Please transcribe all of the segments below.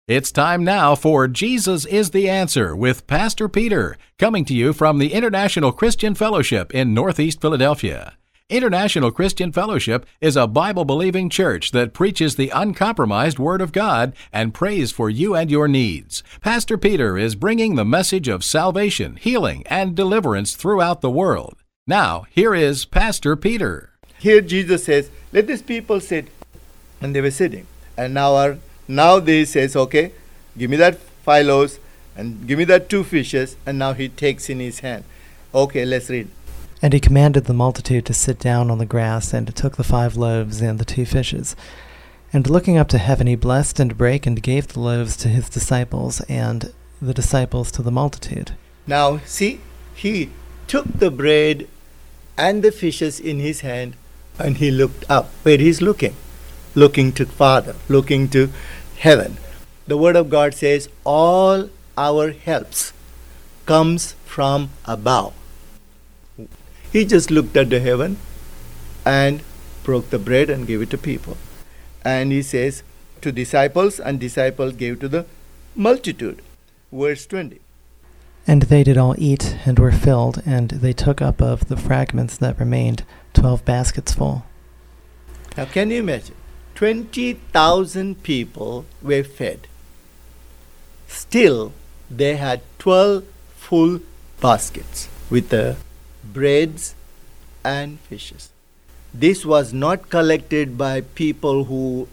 It's time now for Jesus is the Answer with Pastor Peter, coming to you from the International Christian Fellowship in Northeast Philadelphia. International Christian Fellowship is a Bible-believing church that preaches the uncompromised Word of God and prays for you and your needs. Pastor Peter is bringing the message of salvation, healing, and deliverance throughout the world. Now, here is Pastor Peter. Here Jesus says, let these people sit. And they were sitting. And now they says, okay, give me that 5 loaves and give me that 2 fishes. And now he takes in his hand. Okay, let's read. And he commanded the multitude to sit down on the grass, and took the 5 loaves and the 2 fishes. And looking up to heaven, he blessed and brake and gave the loaves to his disciples, and the disciples to the multitude. Now, see, he took the bread and the fishes in his hand, and he looked up. Where he's looking? Looking to Father, looking to heaven. The Word of God says, all our helps comes from above. He just looked at the heaven and broke the bread and gave it to people. And he says to disciples, and disciples gave to the multitude. Verse 20. And they did all eat, and were filled, and they took up of the fragments that remained 12 baskets full. Now can you imagine? 20,000 people were fed. Still, they had 12 full baskets with the breads and fishes. This was not collected by people who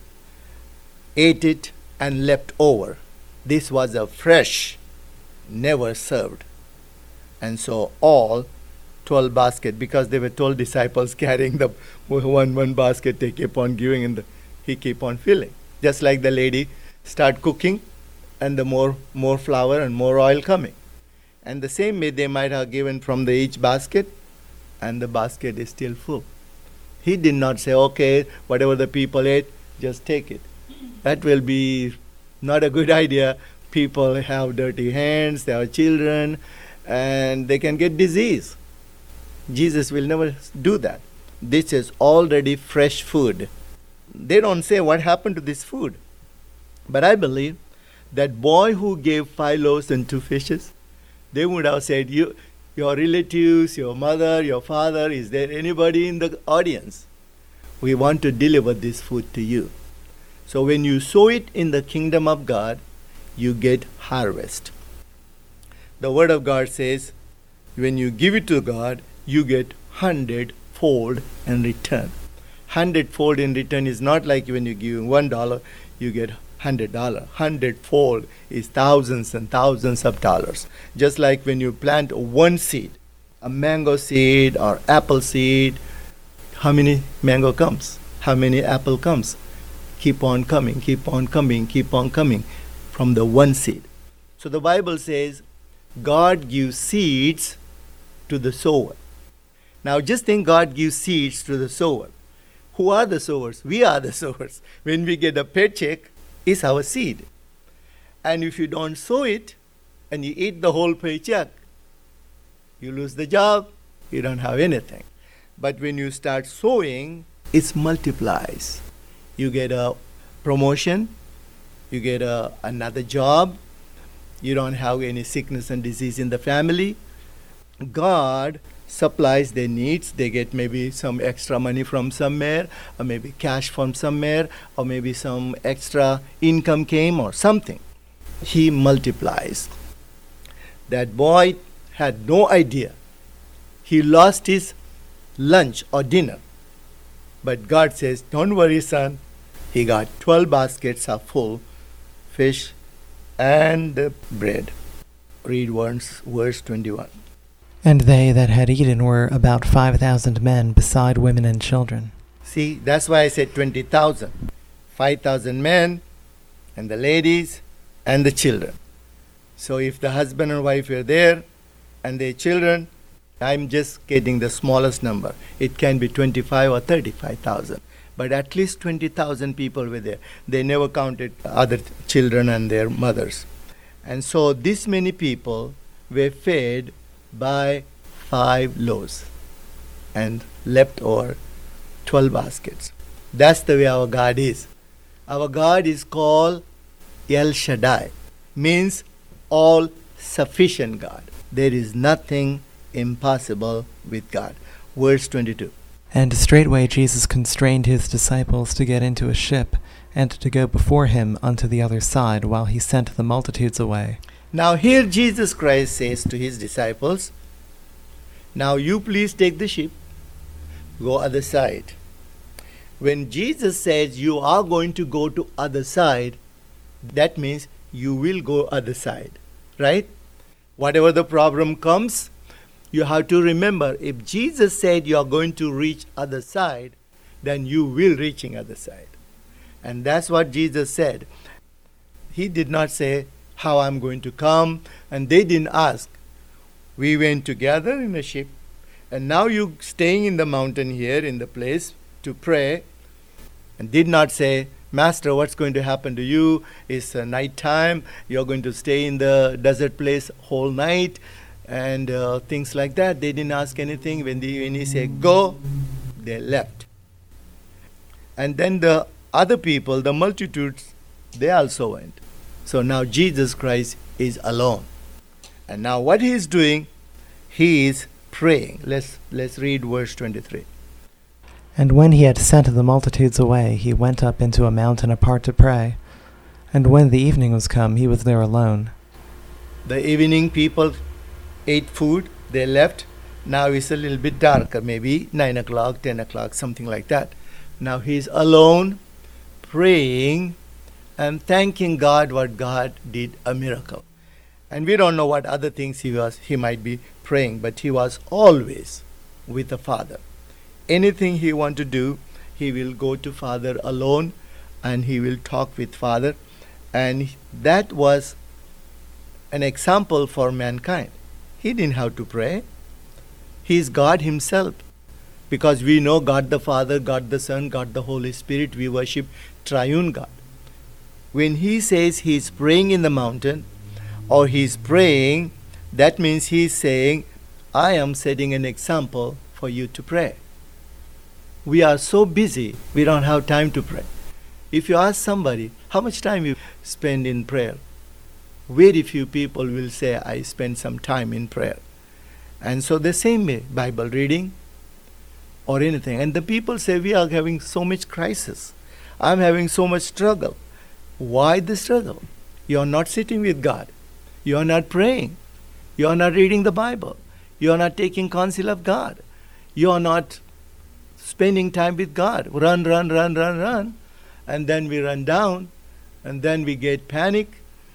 ate it and left over. This was a fresh, never served. And so all 12 baskets, because they were 12 disciples carrying the one basket, they kept on giving and he kept on filling. Just like the lady start cooking and the more flour and more oil coming. And the same way they might have given from each basket, and the basket is still full. He did not say, okay, whatever the people ate, just take it. That will be not a good idea. People have dirty hands, they have children, and they can get disease. Jesus will never do that. This is already fresh food. They don't say what happened to this food. But I believe that boy who gave 5 loaves and 2 fishes, they would have said, your relatives, your mother, your father, is there anybody in the audience? We want to deliver this food to you. So when you sow it in the kingdom of God, you get harvest. The Word of God says, when you give it to God, you get 100-fold in return. 100-fold in return is not like when you give $1, you get $100. 100-fold is thousands and thousands of dollars. Just like when you plant one seed, a mango seed or apple seed, how many mango comes? How many apple comes? Keep on coming, keep on coming, keep on coming from the one seed. So the Bible says, God gives seeds to the sower. Now just think, God gives seeds to the sower. Who are the sowers? We are the sowers. When we get a paycheck, it's our seed. And if you don't sow it, and you eat the whole paycheck, you lose the job, you don't have anything. But when you start sowing, it multiplies. You get a promotion, you get another job, you don't have any sickness and disease in the family. God supplies their needs. They get maybe some extra money from somewhere, or maybe cash from somewhere, or maybe some extra income came or something. He multiplies. That boy had no idea. He lost his lunch or dinner. But God says, don't worry, son. He got 12 baskets of full fish and the bread. Read verse 21. And they that had eaten were about 5,000 men, beside women and children. See, that's why I said 20,000. 5,000 men, and the ladies, and the children. So if the husband and wife were there, and their children, I'm just getting the smallest number. It can be 25 or 35,000. But at least 20,000 people were there. They never counted other children and their mothers. And so this many people were fed by 5 loaves and left over 12 baskets. That's the way our God is. Our God is called El Shaddai, means all sufficient God. There is nothing impossible with God. Verse 22. And straightway Jesus constrained his disciples to get into a ship, and to go before him unto the other side, while he sent the multitudes away. Now here Jesus Christ says to his disciples, now you please take the ship, go other side. When Jesus says you are going to go to other side, that means you will go other side, right? Whatever the problem comes, you have to remember, if Jesus said you are going to reach other side, then you will reaching other side. And that's what Jesus said. He did not say how I'm going to come, and they didn't ask. We went together in a ship, and now you staying in the mountain here in the place to pray, and did not say, Master, what's going to happen to you? It's night time. You're going to stay in the desert place whole night, and things like that. They didn't ask anything. When he said, go, they left. And then the other people, the multitudes, they also went. So now Jesus Christ is alone. And now what he is doing, he is praying. Let's read verse 23. And when he had sent the multitudes away, he went up into a mountain apart to pray. And when the evening was come, he was there alone. The evening people ate food, they left. Now it's a little bit darker, maybe 9 o'clock, 10 o'clock, something like that. Now he's alone, praying and thanking God what God did a miracle. And we don't know what other things he might be praying, but he was always with the Father. Anything he want to do, he will go to Father alone and he will talk with Father. And that was an example for mankind. He didn't have to pray. He is God himself. Because we know God the Father, God the Son, God the Holy Spirit, we worship triune God. When he says he is praying in the mountain, or he is praying, that means he is saying, I am setting an example for you to pray. We are so busy, we don't have time to pray. If you ask somebody, how much time you spend in prayer? Very few people will say, I spend some time in prayer. And so the same way, Bible reading or anything. And the people say, we are having so much crisis. I'm having so much struggle. Why the struggle? You are not sitting with God. You are not praying. You are not reading the Bible. You are not taking counsel of God. You are not spending time with God. Run. And then we run down. And then we get panic.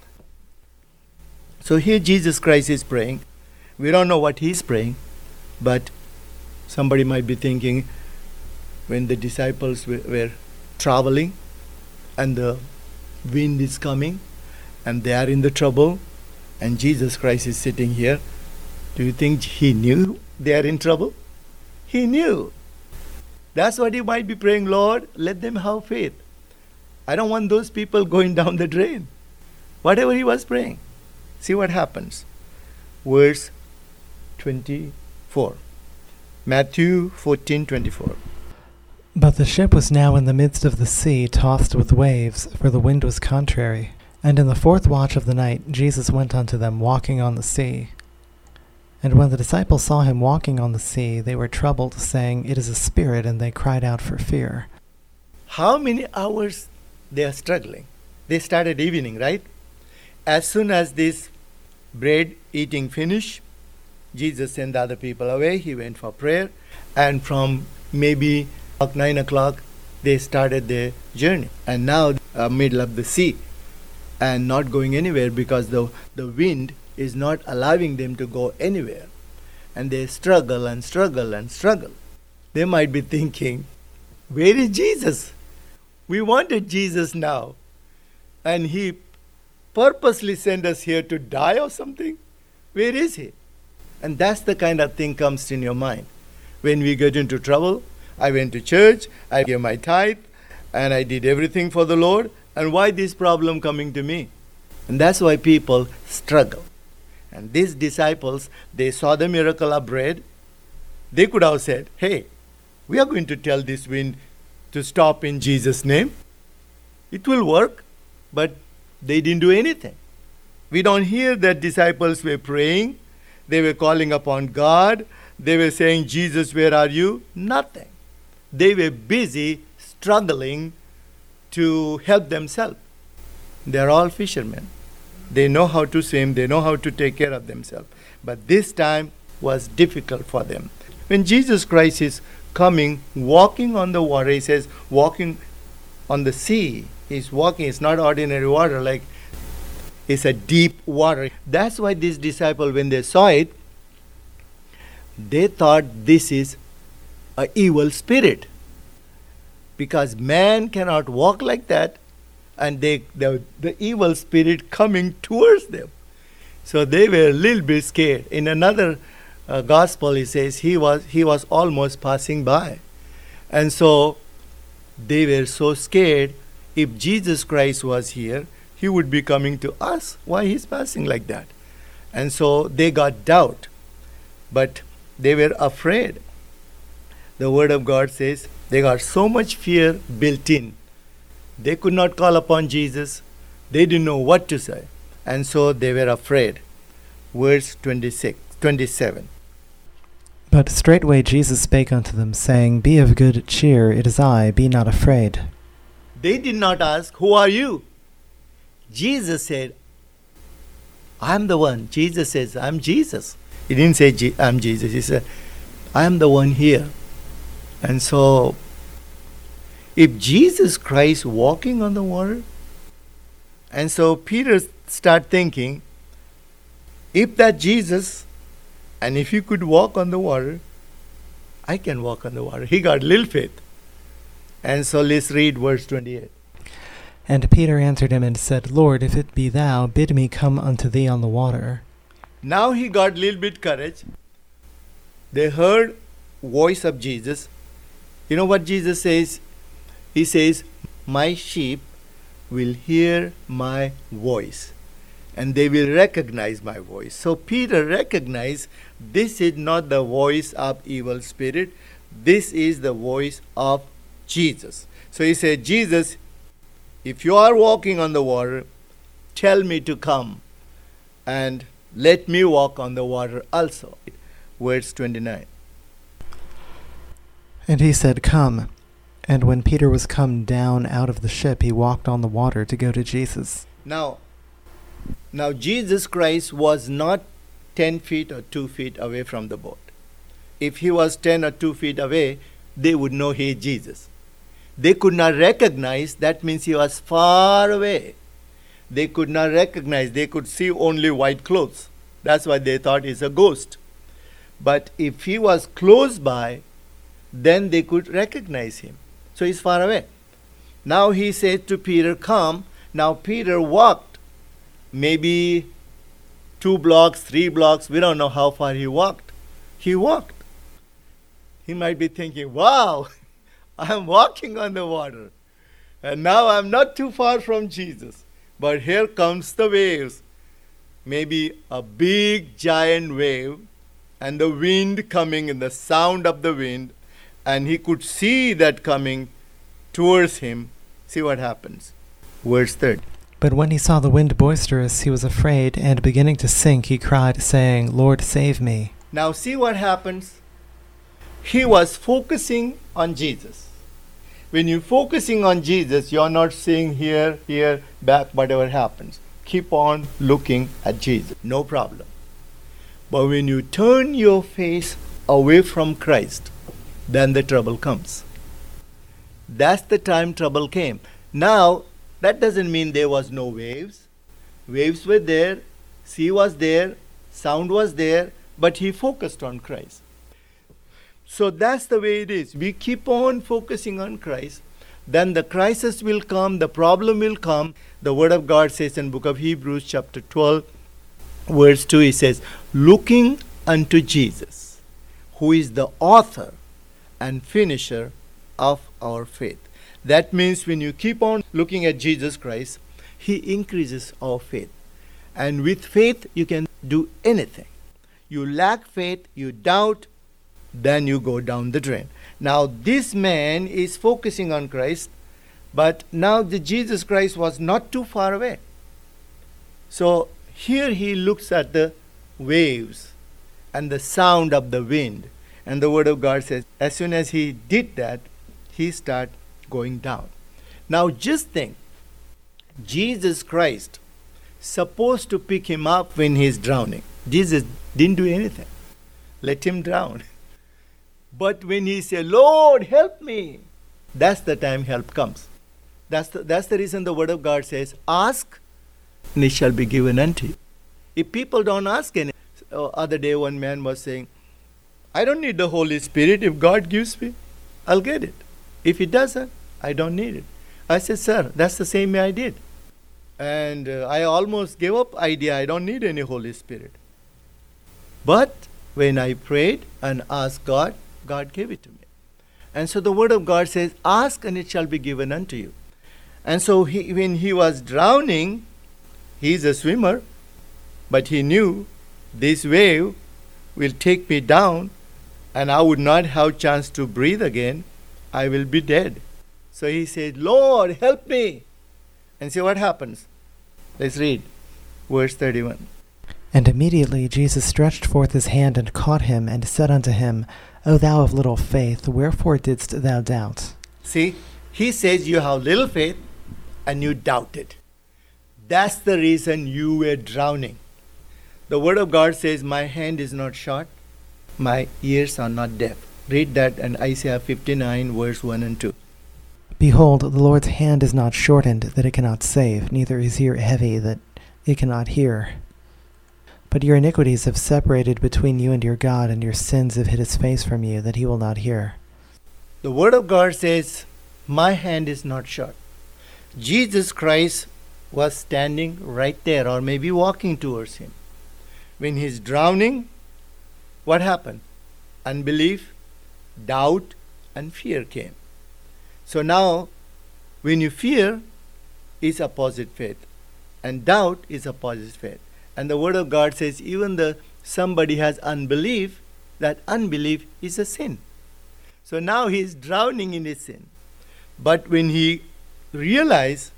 So here Jesus Christ is praying. We don't know what he's praying. But somebody might be thinking, when the disciples were traveling and the wind is coming and they are in the trouble and Jesus Christ is sitting here, do you think he knew they are in trouble? He knew. That's what he might be praying, Lord, let them have faith. I don't want those people going down the drain. Whatever he was praying. See what happens. Verse 24. Matthew 14:24. But the ship was now in the midst of the sea, tossed with waves, for the wind was contrary. And in the 4th watch of the night Jesus went unto them, walking on the sea. And when the disciples saw him walking on the sea, they were troubled, saying, It is a spirit, and they cried out for fear. How many hours they are struggling? They started evening, right? As soon as this bread eating finished, Jesus sent the other people away. He went for prayer. And from maybe 9 o'clock, they started their journey. And now, middle of the sea, and not going anywhere because the wind is not allowing them to go anywhere. And they struggle. They might be thinking, where is Jesus? We wanted Jesus now. And he purposely sent us here to die or something. Where is he? And that's the kind of thing comes in your mind. When we get into trouble, I went to church, I gave my tithe, and I did everything for the Lord. And why this problem coming to me? And that's why people struggle. And these disciples, they saw the miracle of bread. They could have said, hey, we are going to tell this wind to stop in Jesus' name. It will work. But They didn't do anything. We don't hear that disciples were praying. They were calling upon God. They were saying, Jesus, where are you? Nothing. They were busy struggling to help themselves. They're all fishermen. They know how to swim. They know how to take care of themselves. But this time was difficult for them. When Jesus Christ is coming, walking on the water, he says, walking on the sea. He's walking. It's not ordinary water, like it's a deep water. That's why these disciples, when they saw it, they thought this is an evil spirit. Because man cannot walk like that, and the evil spirit coming towards them. So they were a little bit scared. In another gospel, he says he was almost passing by. And so they were so scared. If Jesus Christ was here, he would be coming to us. Why he's passing like that? And so they got doubt. But they were afraid. The word of God says they got so much fear built in. They could not call upon Jesus. They didn't know what to say. And so they were afraid. Verse 27. But straightway Jesus spake unto them, saying, Be of good cheer, it is I, be not afraid. They did not ask, who are you? Jesus said, I'm the one. Jesus says, I'm Jesus. He didn't say, I'm Jesus. He said, I am the one here. And so, if Jesus Christ walking on the water, and so Peter start thinking, if that Jesus, and if he could walk on the water, I can walk on the water. He got little faith. And so let's read verse 28. And Peter answered him and said, Lord, if it be thou, bid me come unto thee on the water. Now he got little bit courage. They heard voice of Jesus. You know what Jesus says? He says, my sheep will hear my voice, and they will recognize my voice. So Peter recognized this is not the voice of evil spirit. This is the voice of Jesus. So he said, Jesus, if you are walking on the water, tell me to come and let me walk on the water also. Verse 29. And he said, Come. And when Peter was come down out of the ship, he walked on the water to go to Jesus. Now Jesus Christ was not 10 feet or 2 feet away from the boat. If he was 10 or 2 feet away, they would know he is Jesus. They could not recognize, that means he was far away. They could not recognize, they could see only white clothes. That's why they thought he's a ghost. But if he was close by, then they could recognize him. So he's far away. Now he said to Peter, come. Now Peter walked maybe 2 blocks, 3 blocks. We don't know how far he walked. He walked. He might be thinking, wow, I'm walking on the water. And now I'm not too far from Jesus. But here comes the waves. Maybe a big giant wave and the wind coming and the sound of the wind. And he could see that coming towards him. See what happens. Verse 30. But when he saw the wind boisterous, he was afraid, and beginning to sink, he cried, saying, Lord, save me. Now see what happens. He was focusing on Jesus. When you're focusing on Jesus, you're not seeing here, back, whatever happens. Keep on looking at Jesus. No problem. But when you turn your face away from Christ, then the trouble comes. That's the time trouble came. Now, that doesn't mean there was no waves. Waves were there, sea was there, sound was there, but he focused on Christ. So that's the way it is. We keep on focusing on Christ. Then the crisis will come, the problem will come. The Word of God says in book of Hebrews chapter 12, verse 2, it says, looking unto Jesus, who is the author and finisher of our faith. That means when you keep on looking at Jesus Christ, he increases our faith. And with faith, you can do anything. You lack faith, you doubt, then you go down the drain. Now this man is focusing on Christ, but now the Jesus Christ was not too far away. So here he looks at the waves and the sound of the wind. And the Word of God says, as soon as he did that, he started going down. Now just think, Jesus Christ supposed to pick him up when he's drowning. Jesus didn't do anything. Let him drown. But when he said, Lord, help me, that's the time help comes. That's the reason the Word of God says, ask and it shall be given unto you. If people don't ask anything, other day one man was saying, I don't need the Holy Spirit. If God gives me, I'll get it. If he doesn't, I don't need it. I said, sir, that's the same way I did. And I almost gave up idea I don't need any Holy Spirit. But when I prayed and asked God, God gave it to me. And so the Word of God says, ask and it shall be given unto you. And so when he was drowning, he's a swimmer, but he knew this wave will take me down and I would not have chance to breathe again. I will be dead. So he said, Lord, help me. And see what happens. Let's read verse 31. And immediately Jesus stretched forth his hand and caught him, and said unto him, O thou of little faith, wherefore didst thou doubt? See, he says you have little faith and you doubted. That's the reason you were drowning. The Word of God says, my hand is not short, my ears are not deaf. Read that in Isaiah 59 verse 1 and 2. Behold, the Lord's hand is not shortened, that it cannot save, neither his ear heavy, that it cannot hear. But your iniquities have separated between you and your God, and your sins have hid his face from you, that he will not hear. The Word of God says, my hand is not short. Jesus Christ was standing right there, or maybe walking towards him. When he's drowning, what happened? Unbelief, doubt, and fear came. So now, when you fear, is opposite faith, and doubt is opposite faith. And the Word of God says, even though somebody has unbelief, that unbelief is a sin. So now he is drowning in his sin. But when he realized,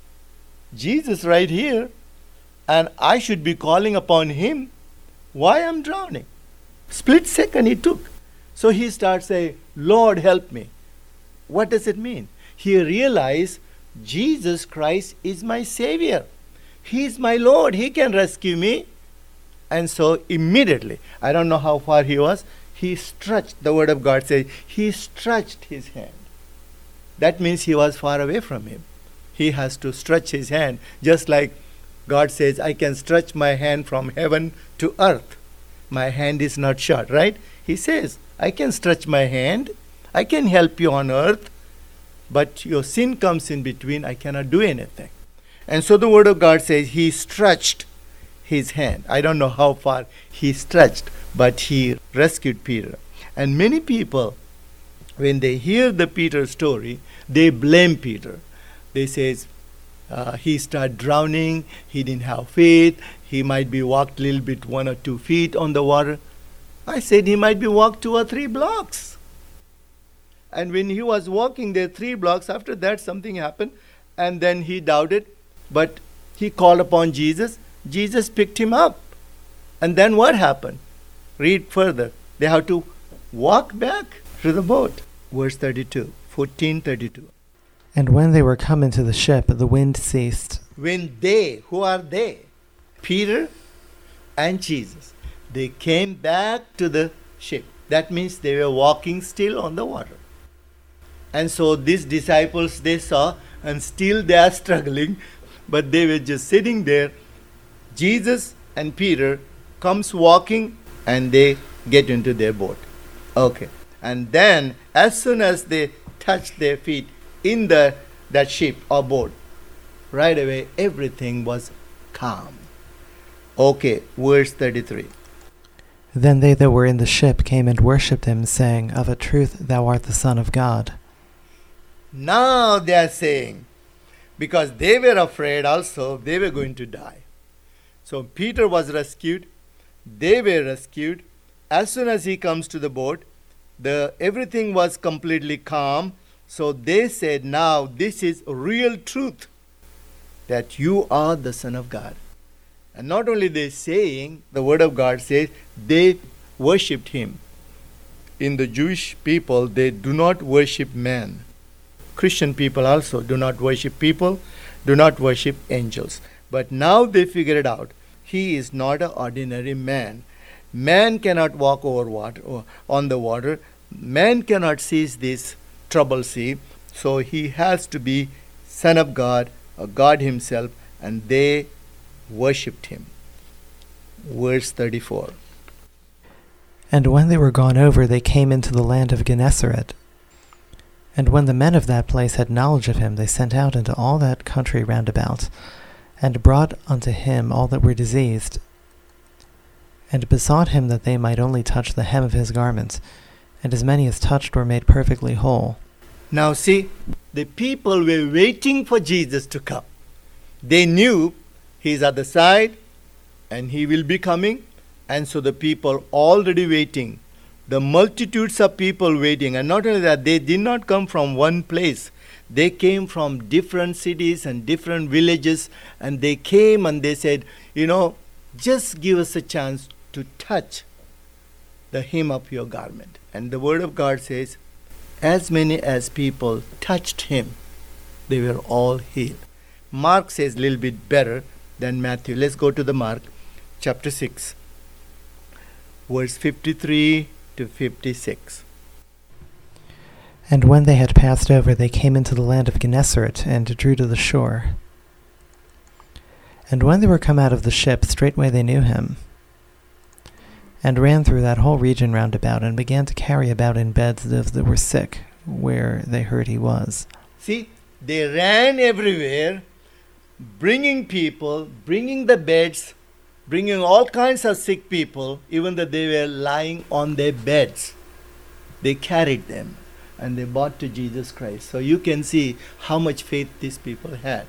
Jesus right here, and I should be calling upon him, why I'm drowning? Split second he took. So he starts saying, Lord, help me. What does it mean? He realized Jesus Christ is my Savior. He is my Lord. He can rescue me. And so immediately, I don't know how far he was, he stretched, the Word of God says, he stretched his hand. That means he was far away from him. He has to stretch his hand, just like God says, I can stretch my hand from heaven to earth. My hand is not short, right? He says, I can stretch my hand, I can help you on earth, but your sin comes in between, I cannot do anything. And so the Word of God says he stretched his hand. I don't know how far he stretched, but he rescued Peter. And many people, when they hear the Peter story, they blame Peter. They say, he started drowning, he didn't have faith, he might be walked a little bit 1 or 2 feet on the water. I said he might be walked 2 or 3 blocks. And when he was walking there 3 blocks, after that something happened, and then he doubted, but he called upon Jesus. Jesus picked him up. And then what happened? Read further. They have to walk back to the boat. Verse 32, 14:32. And when they were come into the ship, the wind ceased. When they, who are they? Peter and Jesus. They came back to the ship. That means they were walking still on the water. And so these disciples, they saw, and still they are struggling, but they were just sitting there. Jesus and Peter comes walking, and they get into their boat. Okay. And then, as soon as they touch their feet in that ship or boat, right away everything was calm. Okay, verse 33. Then they that were in the ship came and worshipped him, saying, Of a truth thou art the Son of God. Now they are saying, because they were afraid also, they were going to die. So Peter was rescued, they were rescued. As soon as he comes to the boat, everything was completely calm. So they said, now this is real truth, that you are the Son of God. And not only they saying, the word of God says, they worshipped him. In the Jewish people, they do not worship man. Christian people also do not worship people, do not worship angels. But now they figured it out. He is not an ordinary man. Man cannot walk over water, on the water. Man cannot seize this troubled sea. So he has to be Son of God, or God himself, and they worshipped him. Verse 34. And when they were gone over, they came into the land of Gennesaret. And when the men of that place had knowledge of him, they sent out into all that country round about, and brought unto him all that were diseased, and besought him that they might only touch the hem of his garment, and as many as touched were made perfectly whole. Now see, the people were waiting for Jesus to come. They knew he's at the side and he will be coming, and so the people already waiting. The multitudes of people waiting, and not only that, they did not come from one place. They came from different cities and different villages, and they came and they said, just give us a chance to touch the hem of your garment. And the word of God says, as many as people touched him, they were all healed. Mark says a little bit better than Matthew. Let's go to the Mark, chapter 6, verse 53 to 56. And when they had passed over, they came into the land of Gennesaret, and drew to the shore. And when they were come out of the ship, straightway they knew him, and ran through that whole region round about, and began to carry about in beds those that were sick, where they heard he was. See, they ran everywhere, bringing people, bringing the beds, bringing all kinds of sick people, even though they were lying on their beds. They carried them, and they brought to Jesus Christ. So you can see how much faith these people had.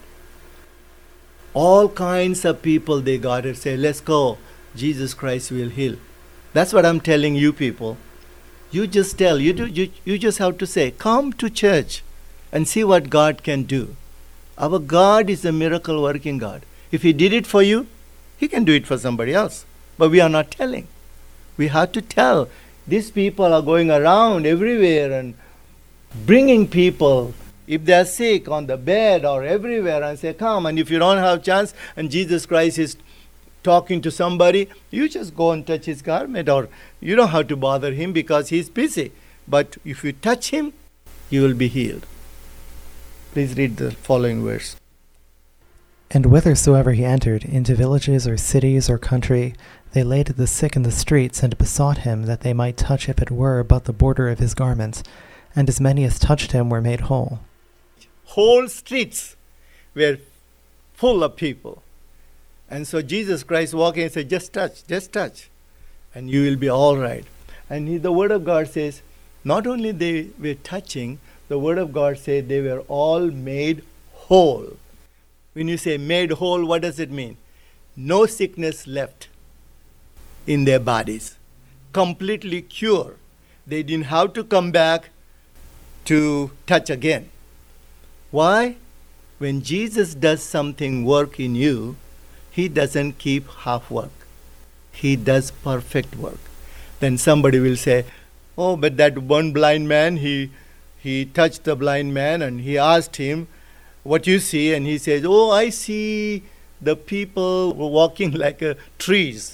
All kinds of people they got to say, let's go, Jesus Christ will heal. That's what I'm telling you people. You just tell, you just have to say, come to church and see what God can do. Our God is a miracle working God. If he did it for you, he can do it for somebody else. But we are not telling. We have to tell. These people are going around everywhere and bringing people, if they are sick, on the bed or everywhere, and say, come. And if you don't have a chance and Jesus Christ is talking to somebody, you just go and touch his garment, or you don't have to bother him because he's busy. But if you touch him, you will be healed. Please read the following verse. And whithersoever he entered, into villages or cities or country, they laid the sick in the streets, and besought him that they might touch, if it were but the border of his garment. And as many as touched him were made whole. Whole streets were full of people. And so Jesus Christ walking and said, just touch, and you will be all right. And the word of God says, not only they were touching, the word of God says they were all made whole. When you say made whole, what does it mean? No sickness left in their bodies. Completely cured. They didn't have to come back to touch again. Why? When Jesus does something work in you, he doesn't keep half work. He does perfect work. Then somebody will say, oh, but that one blind man, he touched the blind man and he asked him, what you see? And he says, oh, I see the people walking like trees.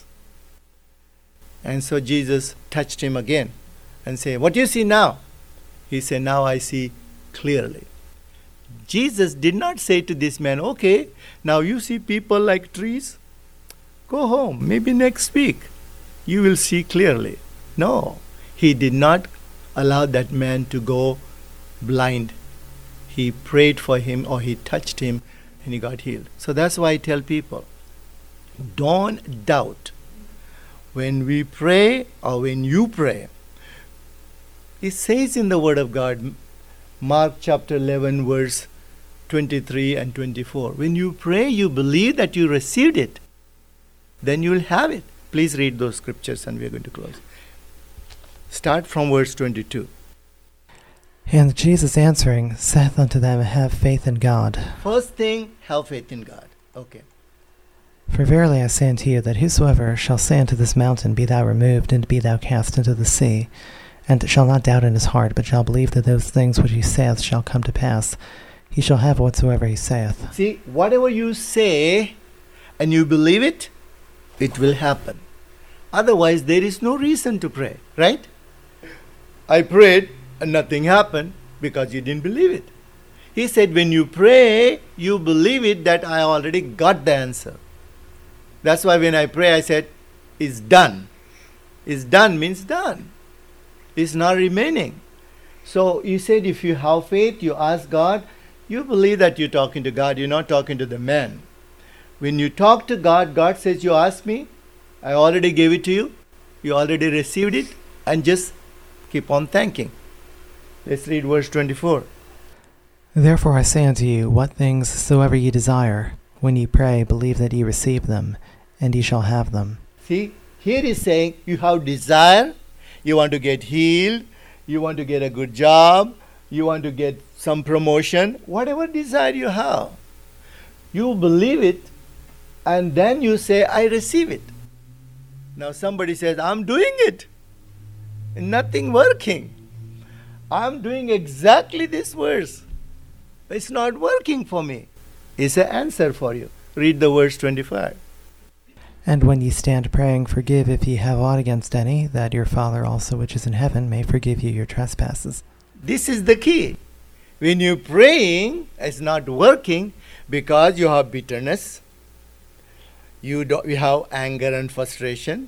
And so Jesus touched him again and said, what do you see now? He said, now I see clearly. Jesus did not say to this man, okay, now you see people like trees? Go home. Maybe next week you will see clearly. No, he did not allow that man to go blind. He prayed for him, or he touched him, and he got healed. So that's why I tell people, don't doubt. When we pray, or when you pray, it says in the Word of God, Mark chapter 11, verse 23 and 24. When you pray, you believe that you received it, then you will have it. Please read those scriptures, and we are going to close. Start from verse 22. And Jesus answering saith unto them, have faith in God. First thing, have faith in God. Okay. For verily I say unto you, that whosoever shall say unto this mountain, Be thou removed, and be thou cast into the sea, and shall not doubt in his heart, but shall believe that those things which he saith shall come to pass, he shall have whatsoever he saith. See, whatever you say and you believe it, it will happen. Otherwise, there is no reason to pray, right? I prayed and nothing happened because you didn't believe it. He said, when you pray, you believe it that I already got the answer. That's why when I pray, I said, it's done. It's done means done. It's not remaining. So you said if you have faith, you ask God, you believe that you're talking to God, you're not talking to the man. When you talk to God, God says, you ask me, I already gave it to you, you already received it, and just keep on thanking. Let's read verse 24. Therefore I say unto you, what things soever ye desire, when ye pray, believe that ye receive them, and ye shall have them. See, here he's saying you have desire, you want to get healed, you want to get a good job, you want to get some promotion, whatever desire you have. You believe it, and then you say, I receive it. Now somebody says, I'm doing it. Nothing working. I'm doing exactly this verse. It's not working for me. It's an answer for you. Read the verse 25. And when ye stand praying, forgive if ye have aught against any, that your Father also which is in heaven may forgive you your trespasses. This is the key. When you're praying, it's not working because you have bitterness, you have anger and frustration,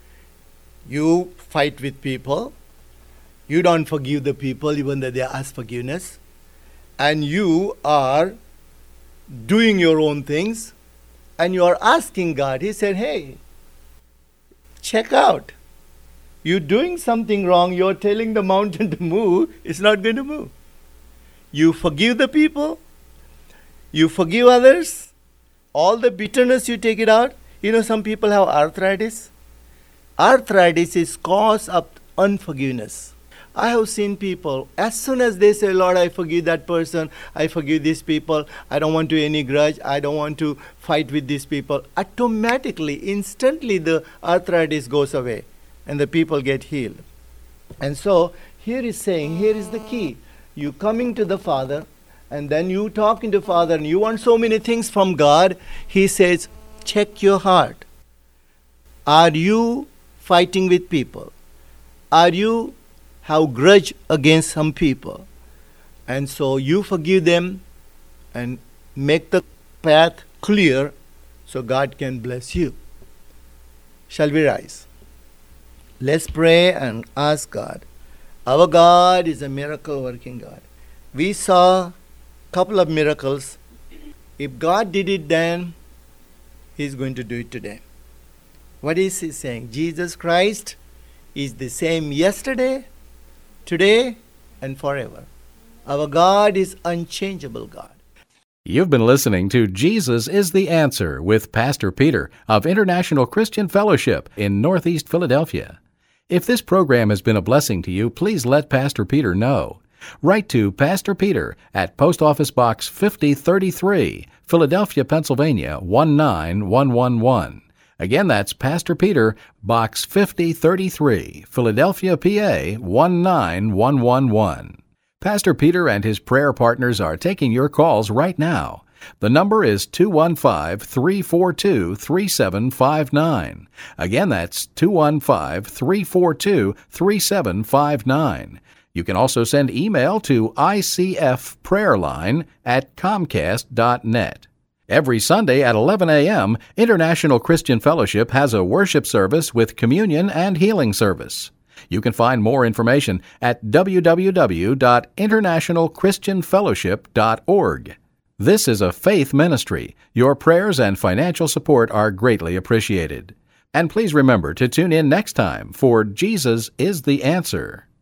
you fight with people, you don't forgive the people even though they ask forgiveness, and you are doing your own things, and you are asking God. He said, hey, check out. You're doing something wrong. You're telling the mountain to move. It's not going to move. You forgive the people. You forgive others. All the bitterness, you take it out. You know, some people have arthritis. Arthritis is cause of unforgiveness. I have seen people, as soon as they say, Lord, I forgive that person, I forgive these people, I don't want to any grudge, I don't want to fight with these people, automatically, instantly the arthritis goes away and the people get healed. And so, here is saying, here is the key. You coming to the Father, and then you talking to Father, and you want so many things from God. He says, check your heart. Are you fighting with people? Are you have grudge against some people? And so you forgive them and make the path clear so God can bless you. Shall we rise? Let's pray and ask God. Our God is a miracle working God. We saw a couple of miracles. If God did it then, He's going to do it today. What is He saying? Jesus Christ is the same yesterday, today, and forever. Our God is unchangeable God. You've been listening to Jesus is the Answer with Pastor Peter of International Christian Fellowship in Northeast Philadelphia. If this program has been a blessing to you, please let Pastor Peter know. Write to Pastor Peter at Post Office Box 5033, Philadelphia, Pennsylvania 19111. Again, that's Pastor Peter, Box 5033, Philadelphia, PA 19111. Pastor Peter and his prayer partners are taking your calls right now. The number is 215-342-3759. Again, that's 215-342-3759. You can also send email to icfprayerline@comcast.net. Every Sunday at 11 a.m., International Christian Fellowship has a worship service with communion and healing service. You can find more information at www.internationalchristianfellowship.org. This is a faith ministry. Your prayers and financial support are greatly appreciated. And please remember to tune in next time for Jesus is the Answer.